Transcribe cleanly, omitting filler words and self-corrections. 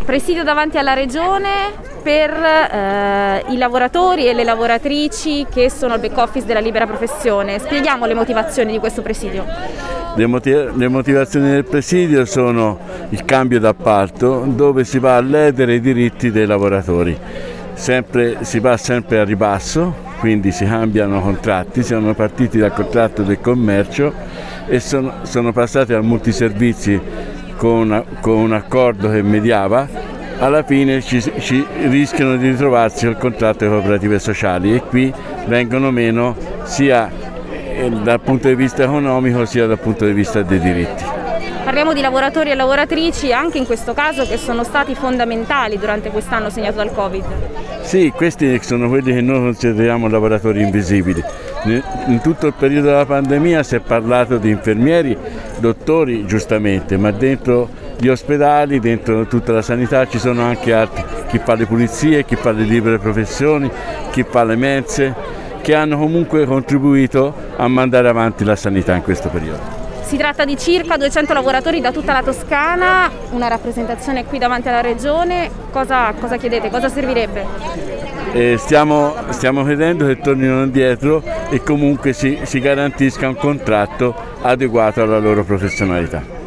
Presidio davanti alla Regione per i lavoratori e le lavoratrici che sono al back office della libera professione. Spieghiamo le motivazioni di questo presidio. Le motivazioni del presidio sono il cambio d'appalto, dove si va a ledere i diritti dei lavoratori. Si va sempre a ribasso, quindi si cambiano contratti, siamo partiti dal contratto del commercio e sono passati al multiservizi con un accordo che mediava. Alla fine ci rischiano di ritrovarsi col contratto di cooperative sociali e qui vengono meno sia dal punto di vista economico sia dal punto di vista dei diritti. Parliamo di lavoratori e lavoratrici anche in questo caso che sono stati fondamentali durante quest'anno segnato dal Covid. Sì, questi sono quelli che noi consideriamo lavoratori invisibili. In tutto il periodo della pandemia si è parlato di infermieri, dottori giustamente, ma dentro gli ospedali, dentro tutta la sanità ci sono anche altri, chi fa le pulizie, chi fa le libere professioni, chi fa le mense, che hanno comunque contribuito a mandare avanti la sanità in questo periodo. Si tratta di circa 200 lavoratori da tutta la Toscana, una rappresentazione qui davanti alla Regione. Cosa chiedete? Cosa servirebbe? Stiamo chiedendo che tornino indietro e comunque si garantisca un contratto adeguato alla loro professionalità.